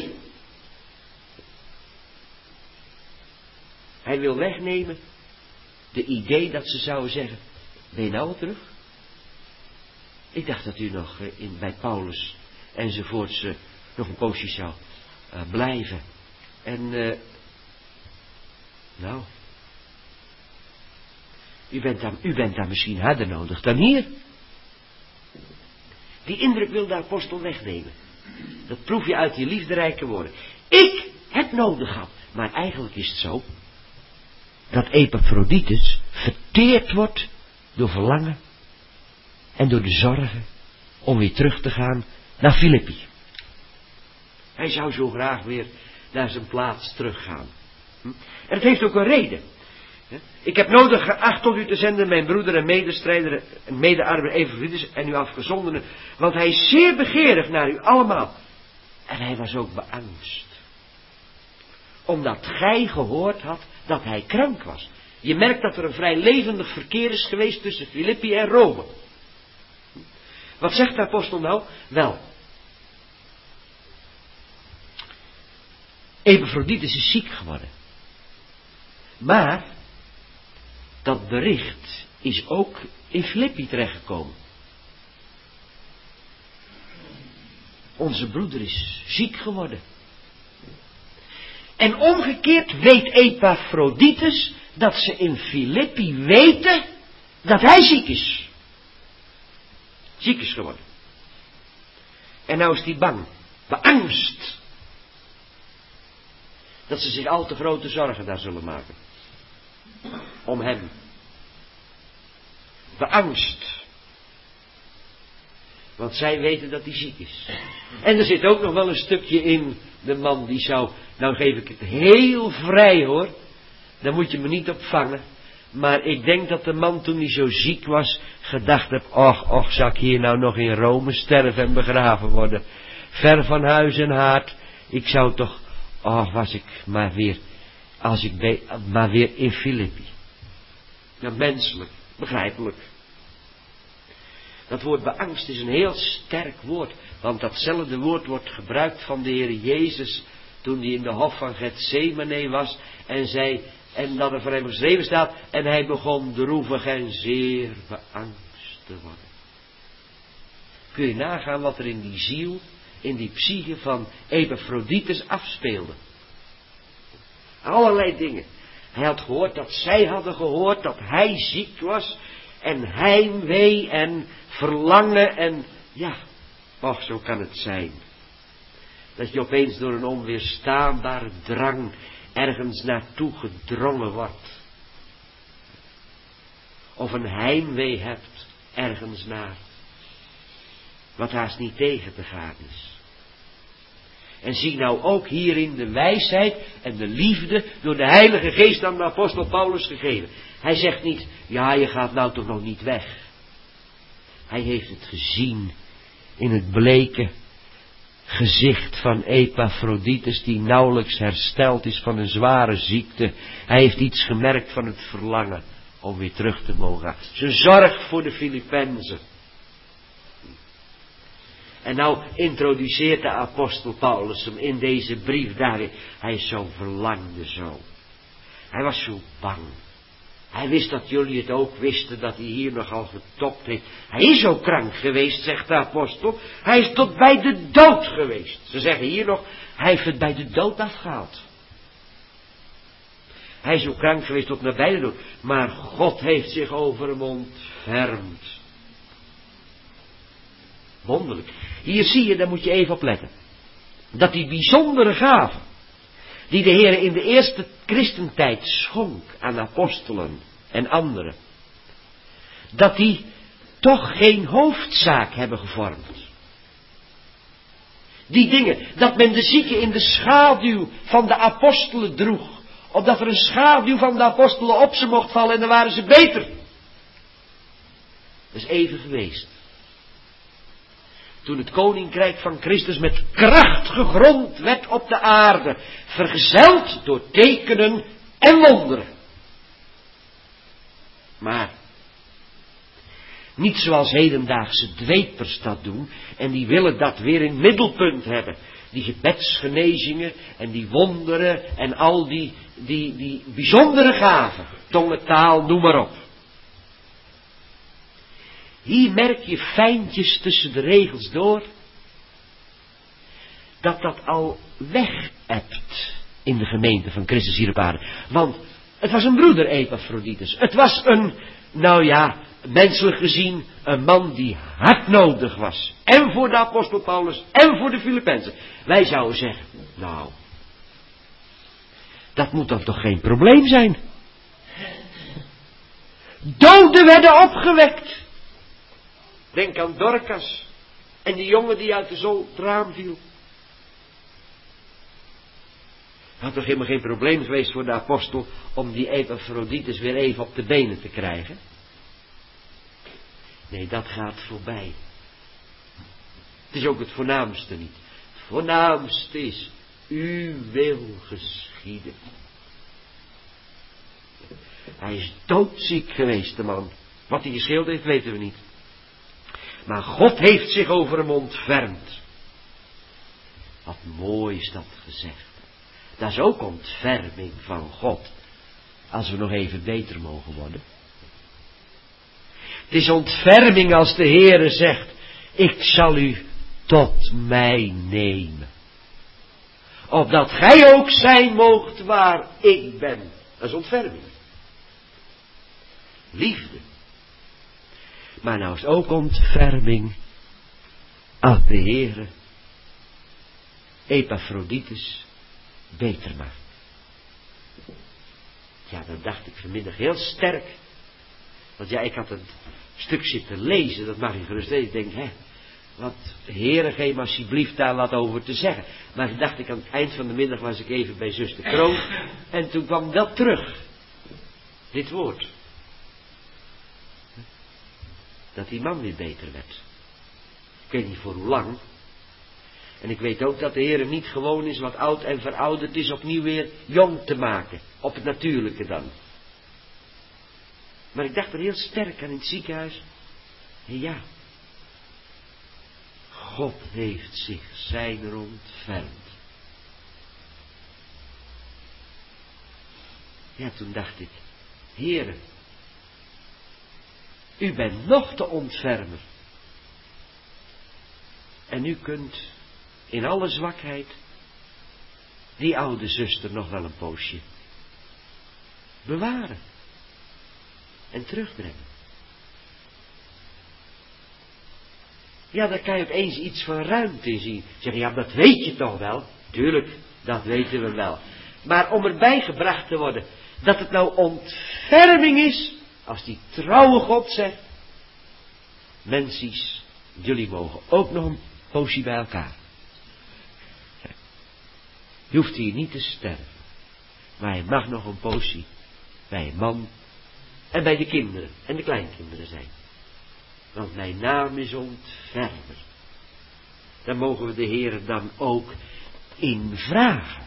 Hij wil wegnemen de idee dat ze zouden zeggen, ben je nou al terug? Ik dacht dat u nog bij Paulus enzovoorts nog een poosje zou blijven. En nou, u bent daar misschien harder nodig dan hier. Die indruk wil de apostel wegnemen. Dat proef je uit die liefderijke woorden. Ik heb nodig gehad. Maar eigenlijk is het zo dat Epaphroditus verteerd wordt door verlangen en door de zorgen om weer terug te gaan naar Filippi. Hij zou zo graag weer naar zijn plaats teruggaan. En het heeft ook een reden. Ik heb nodig geacht tot u te zenden, mijn broeder en medestrijder en medearbeider Epaphroditus en uw afgezondene, want hij is zeer begeerig naar u allemaal. En hij was ook beangst. Omdat gij gehoord had dat hij krank was. Je merkt dat er een vrij levendig verkeer is geweest tussen Filippi en Rome. Wat zegt de apostel nou? Wel, Epaphroditus is ziek geworden. Maar dat bericht is ook in Filippi terechtgekomen. Onze broeder is ziek geworden. En omgekeerd weet Epaphroditus dat ze in Filippi weten dat hij ziek is. Ziek is geworden. En nou is hij bang, beangst, dat ze zich al te grote zorgen daar zullen maken. Om hem. Beangst. Want zij weten dat hij ziek is. En er zit ook nog wel een stukje in de man die zou, nou geef ik het heel vrij hoor. Daar moet je me niet op vangen. Maar ik denk dat de man toen hij zo ziek was, gedacht heeft, och, zal ik hier nou nog in Rome sterven en begraven worden. Ver van huis en haard. Ik zou toch, was ik maar weer, maar weer in Filippi. Ja, menselijk, begrijpelijk. Dat woord beangst is een heel sterk woord, want datzelfde woord wordt gebruikt van de Heer Jezus toen hij in de hof van Gethsemane was en zei, en dat er voor hem geschreven staat, en hij begon droevig en zeer beangst te worden. Kun je nagaan wat er in die ziel, in die psyche van Epaphroditus afspeelde. Allerlei dingen. Hij had gehoord dat zij hadden gehoord dat hij ziek was. En heimwee en verlangen en ja, zo kan het zijn. Dat je opeens door een onweerstaanbare drang ergens naartoe gedrongen wordt. Of een heimwee hebt ergens naar. Wat haast niet tegen te gaan is. En zie nou ook hierin de wijsheid en de liefde door de Heilige Geest aan de apostel Paulus gegeven. Hij zegt niet, ja, je gaat nou toch nog niet weg. Hij heeft het gezien in het bleke gezicht van Epaphroditus, die nauwelijks hersteld is van een zware ziekte. Hij heeft iets gemerkt van het verlangen om weer terug te mogen gaan. Zijn zorg voor de Filippenzen. En nou introduceert de apostel Paulus hem in deze brief daarin. Hij zo verlangde zo. Hij was zo bang. Hij wist dat jullie het ook wisten, dat hij hier nogal getopt heeft. Hij is ook krank geweest, zegt de apostel. Hij is tot bij de dood geweest. Ze zeggen hier nog, hij heeft het bij de dood afgehaald. Hij is ook krank geweest tot nabij de dood. Maar God heeft zich over hem ontfermd. Wonderlijk. Hier zie je, daar moet je even op letten. Dat die bijzondere gaven, die de Heer in de eerste christentijd schonk aan apostelen en anderen, dat die toch geen hoofdzaak hebben gevormd. Die dingen, dat men de zieken in de schaduw van de apostelen droeg, opdat er een schaduw van de apostelen op ze mocht vallen en dan waren ze beter. Dat is even geweest. Toen het koninkrijk van Christus met kracht gegrond werd op de aarde, vergezeld door tekenen en wonderen. Maar niet zoals hedendaagse dwepers dat doen, en die willen dat weer in het middelpunt hebben. Die gebedsgenezingen en die wonderen en al die bijzondere gaven, tongentaal, noem maar op. Hier merk je fijntjes tussen de regels door, dat al weg hebt in de gemeente van Christus hier op aarde. Want het was een broeder Epaphroditus. Het was een, nou ja, menselijk gezien, een man die hard nodig was. En voor de apostel Paulus en voor de Filippenzen. Wij zouden zeggen, nou, dat moet dan toch geen probleem zijn. Doden werden opgewekt. Denk aan Dorcas en die jongen die uit het raam viel. Het had toch helemaal geen probleem geweest voor de apostel om die Epaphroditus weer even op de benen te krijgen? Nee, dat gaat voorbij. Het is ook het voornaamste niet. Het voornaamste is, uw wil geschieden. Hij is doodziek geweest, de man. Wat hij gescheeld heeft, weten we niet. Maar God heeft zich over hem ontfermd. Wat mooi is dat gezegd. Dat is ook ontferming van God. Als we nog even beter mogen worden. Het is ontferming als de Heere zegt, ik zal u tot mij nemen. Opdat gij ook zijn moogt waar ik ben. Dat is ontferming. Liefde. Maar nou is ook ontferming als de Heere Epaphroditus beter maakt. Ja, dat dacht ik vanmiddag heel sterk. Want ja, ik had een stuk zitten lezen, dat mag je gerust weten. Ik denk, wat Heere, geef me alsjeblieft daar wat over te zeggen. Maar ik dacht, aan het eind van de middag was ik even bij zuster Kroon. En toen kwam dat terug. Dit woord. Dat die man weer beter werd. Ik weet niet voor hoe lang. En ik weet ook dat de Heer niet gewoon is wat oud en verouderd is opnieuw weer jong te maken. Op het natuurlijke dan. Maar ik dacht er heel sterk aan in het ziekenhuis. En ja. God heeft zich zijner ontfermd. Ja, toen dacht ik. Heere. U bent nog de ontfermer. En u kunt in alle zwakheid die oude zuster nog wel een poosje bewaren. En terugbrengen. Ja, daar kan je opeens iets van ruimte in zien. Zeg je, ja, dat weet je toch wel? Tuurlijk, dat weten we wel. Maar om erbij gebracht te worden dat het nou ontferming is, als die trouwe God zegt, mensies, jullie mogen ook nog een poosje bij elkaar. Je hoeft hier niet te sterven, maar je mag nog een poosje bij een man en bij de kinderen en de kleinkinderen zijn. Want mijn naam is ontfermer. Daar mogen we de Heer dan ook in vragen.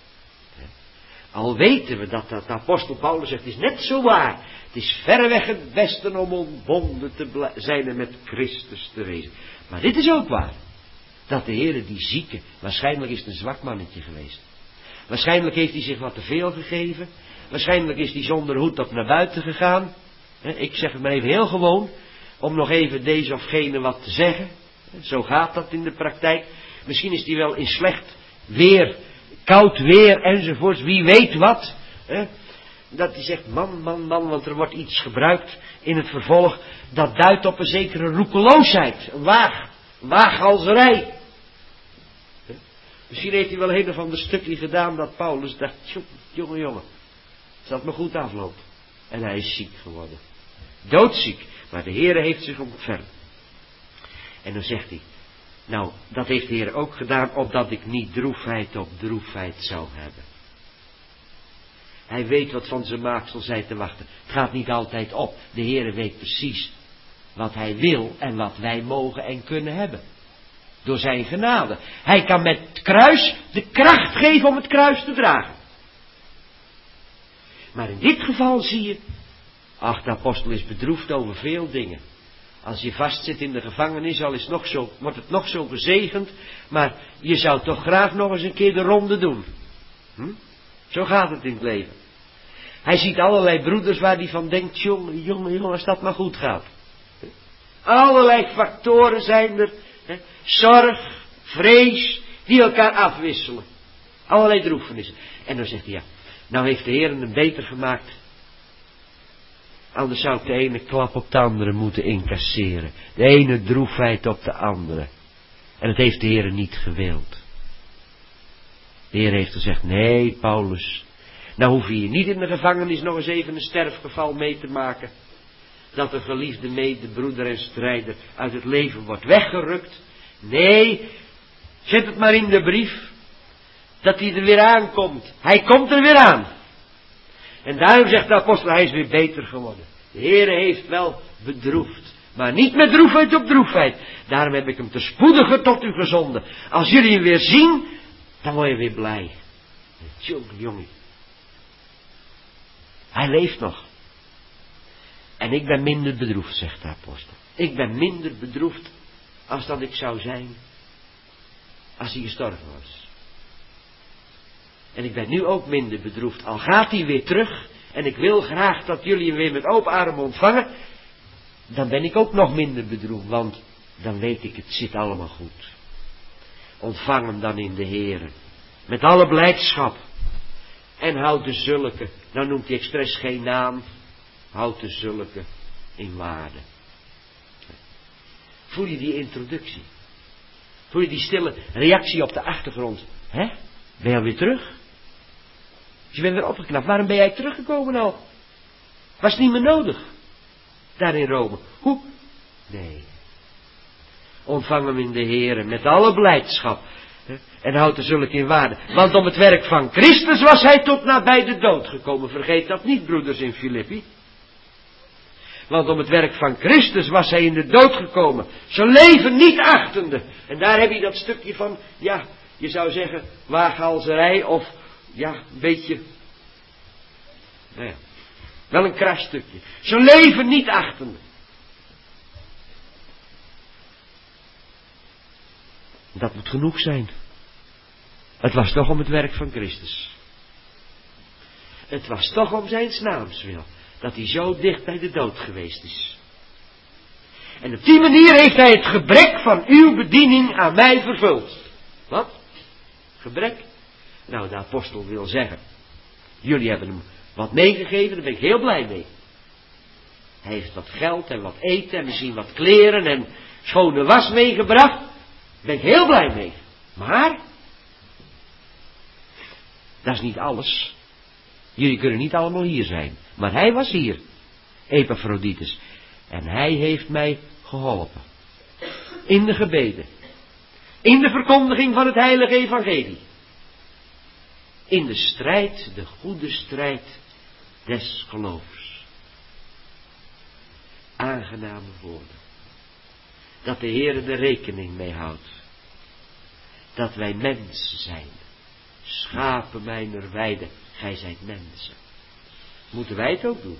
Al weten we dat de apostel Paulus zegt, het is net zo waar. Het is verreweg het beste om ontbonden te zijn en met Christus te wezen. Maar dit is ook waar. Dat de Heer die zieke, waarschijnlijk is het een zwak mannetje geweest. Waarschijnlijk heeft hij zich wat te veel gegeven. Waarschijnlijk is hij zonder hoed op naar buiten gegaan. Ik zeg het maar even heel gewoon, om nog even deze of gene wat te zeggen. Zo gaat dat in de praktijk. Misschien is hij wel in slecht weer, koud weer enzovoorts, wie weet wat. Dat hij zegt, man, want er wordt iets gebruikt in het vervolg, dat duidt op een zekere roekeloosheid, een waaghalzerij. Misschien heeft hij wel een of ander stukje gedaan dat Paulus dacht, jongen, het zal me goed aflopen. En hij is ziek geworden. Doodziek, maar de Heere heeft zich ontfermd. En dan zegt hij, nou, dat heeft de Heer ook gedaan, opdat ik niet droefheid op droefheid zou hebben. Hij weet wat van zijn maaksel zij te wachten. Het gaat niet altijd op. De Heer weet precies wat hij wil en wat wij mogen en kunnen hebben. Door zijn genade. Hij kan met het kruis de kracht geven om het kruis te dragen. Maar in dit geval zie je, ach, de apostel is bedroefd over veel dingen. Als je vastzit in de gevangenis, wordt het nog zo gezegend, maar je zou toch graag nog eens een keer de ronde doen. Zo gaat het in het leven. Hij ziet allerlei broeders waar hij van denkt, jongen, als dat maar goed gaat. Allerlei factoren zijn er, zorg, vrees, die elkaar afwisselen. Allerlei droefenissen. En dan zegt hij, ja, nou heeft de Heer hem beter gemaakt. Anders zou ik de ene klap op de andere moeten incasseren. De ene droefheid op de andere. En dat heeft de Heer niet gewild. De Heer heeft gezegd, nee Paulus, nou hoef je niet in de gevangenis nog eens even een sterfgeval mee te maken. Dat een geliefde medebroeder en strijder uit het leven wordt weggerukt. Nee, zet het maar in de brief. Dat hij er weer aankomt. Hij komt er weer aan. En daarom zegt de apostel, hij is weer beter geworden. De Heere heeft wel bedroefd. Maar niet met droefheid op droefheid. Daarom heb ik hem te spoediger tot u gezonden. Als jullie hem weer zien, dan word je weer blij. Jongen. Hij leeft nog. En ik ben minder bedroefd, zegt de apostel. Ik ben minder bedroefd als dat ik zou zijn als hij gestorven was. En ik ben nu ook minder bedroefd. Al gaat hij weer terug. En ik wil graag dat jullie hem weer met open armen ontvangen. Dan ben ik ook nog minder bedroefd. Want dan weet ik, het zit allemaal goed. Ontvang hem dan in de Heere. Met alle blijdschap. En houd de zulke. Nou noemt hij expres geen naam. Houd de zulke in waarde. Voel je die introductie? Voel je die stille reactie op de achtergrond? Hè? Ben je alweer terug? Je bent weer opgeknapt. Waarom ben jij teruggekomen al? Was het niet meer nodig? Daar in Rome. Hoe? Nee. Ontvang hem in de Heere met alle blijdschap. En houd er zulke in waarde. Want om het werk van Christus was hij tot nabij de dood gekomen. Vergeet dat niet, broeders in Filippi. Want om het werk van Christus was hij in de dood gekomen. Zijn leven niet achtende. En daar heb je dat stukje van, ja, je zou zeggen, waaghalzerij of, ja, een beetje, nou ja, wel een kras stukje. Zijn leven niet achtende. Dat moet genoeg zijn. Het was toch om het werk van Christus. Het was toch om zijn naams wil. Dat hij zo dicht bij de dood geweest is. En op die manier heeft hij het gebrek van uw bediening aan mij vervuld. Wat? Gebrek? Nou, de apostel wil zeggen. Jullie hebben hem wat meegegeven, daar ben ik heel blij mee. Hij heeft wat geld en wat eten en misschien wat kleren en schone was meegebracht. Daar ben ik heel blij mee. Maar Dat is niet alles. Jullie kunnen niet allemaal hier zijn. Maar hij was hier, Epaphroditus. En hij heeft mij geholpen. In de gebeden. In de verkondiging van het heilige evangelie. In de strijd, de goede strijd des geloofs. Aangename woorden. Dat de Heer er rekening mee houdt. Dat wij mensen zijn. Schapen mijner weide, gij zijt mensen. Moeten wij het ook doen?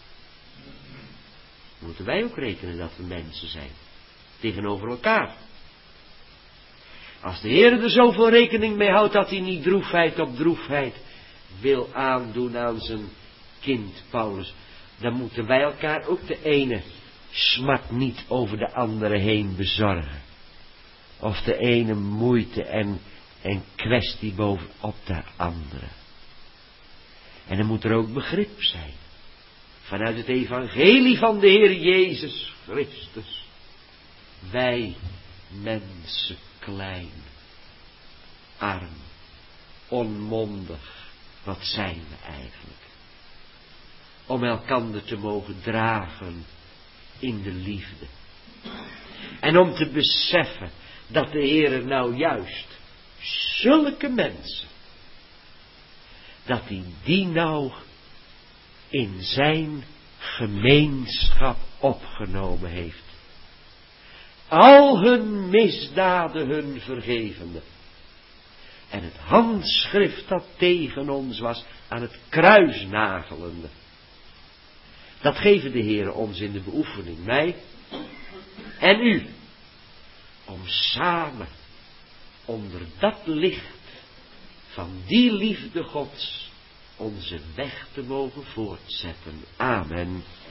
Moeten wij ook rekenen dat we mensen zijn? Tegenover elkaar. Als de Heer er zoveel rekening mee houdt dat hij niet droefheid op droefheid wil aandoen aan zijn kind Paulus, dan moeten wij elkaar ook de ene smart niet over de andere heen bezorgen. Of de ene moeite en kwestie bovenop de andere. En er moet er ook begrip zijn. Vanuit het evangelie van de Heer Jezus Christus. Wij mensen klein, arm, onmondig, wat zijn we eigenlijk? Om elkander te mogen dragen in de liefde. En om te beseffen dat de Heer nou juist zulke mensen, dat hij die nou in zijn gemeenschap opgenomen heeft. Al hun misdaden hun vergevende. En het handschrift dat tegen ons was aan het kruis nagelende. Dat geven de Heer ons in de beoefening, mij en u. Om samen onder dat licht van die liefde Gods onze weg te mogen voortzetten. Amen.